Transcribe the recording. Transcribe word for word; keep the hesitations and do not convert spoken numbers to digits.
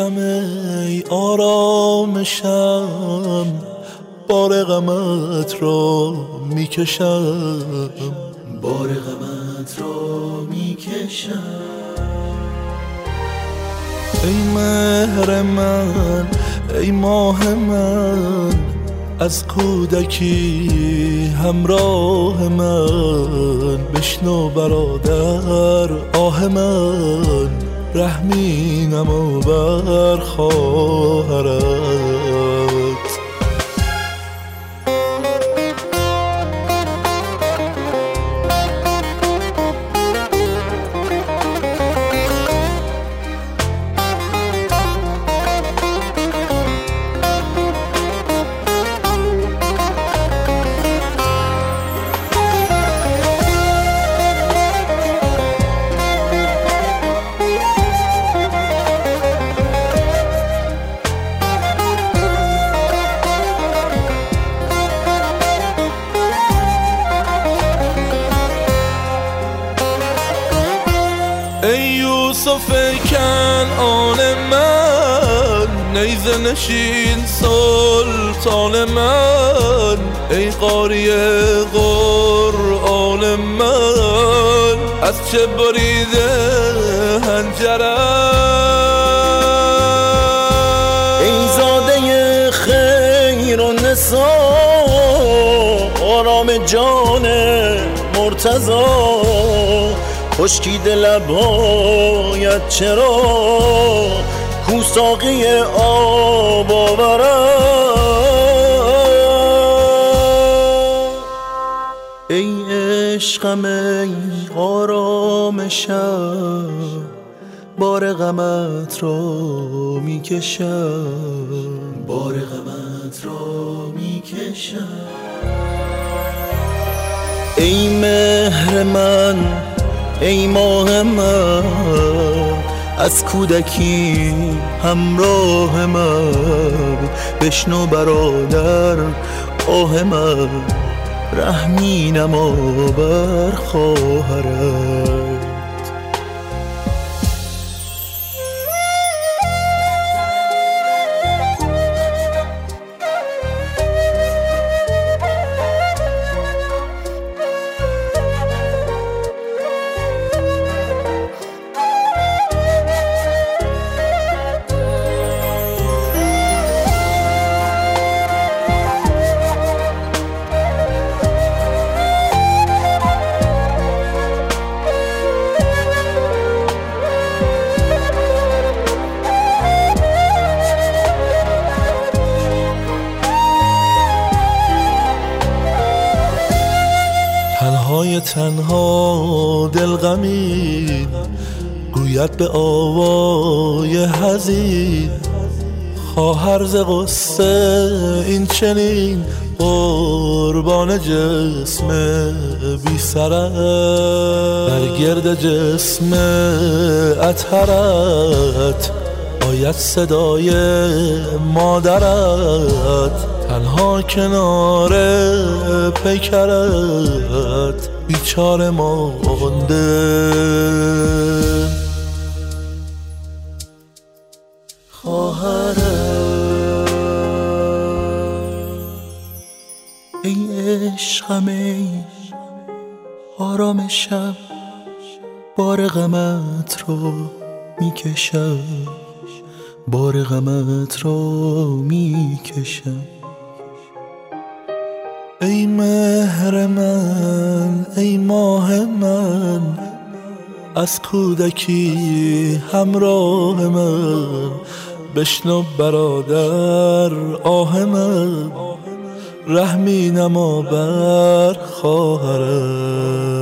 عشقم ای آرامشم، بار غمت را میکشم، بار غمت را میکشم. ای مهر من، ای ماه من، از کودکی همراه من، بشنو برادر آه من، رحمی نما بر خواهرت. ای یوسف کنعان من، نیزه نشین سلطان من، ای قاری قرآن من، از چه بریده حنجرم. ای زاده خیر و نسا، آرام جان مرتضا، خشکیده لبهایت چرا کو ساقی آب آورد. ای عشقم ای آرامشم، بار غمت را میکشم، بار غمت را میکشم. ای مهر من، ای ماه من، از کودکی همراه من، بشنو برادر آه من، رحمی نما بر خواهرت. تنهای تنها دل غمین، گوید به آوای حزین، خواهر ز غصه این چنین، قربان جسم بی سرت، بر گرد جسم اطهرت آید صدای مادرت، تنها کنار پیکرت بیچاره مانده. خواهرت ای عشقم ای آرامشم، بار غمت رو میکشم، بار غمت رو میکشم. ای مهر من، ای ماه من، از کودکی همراه من، بشنو برادر آه من، رحمی نما بر خواهرت.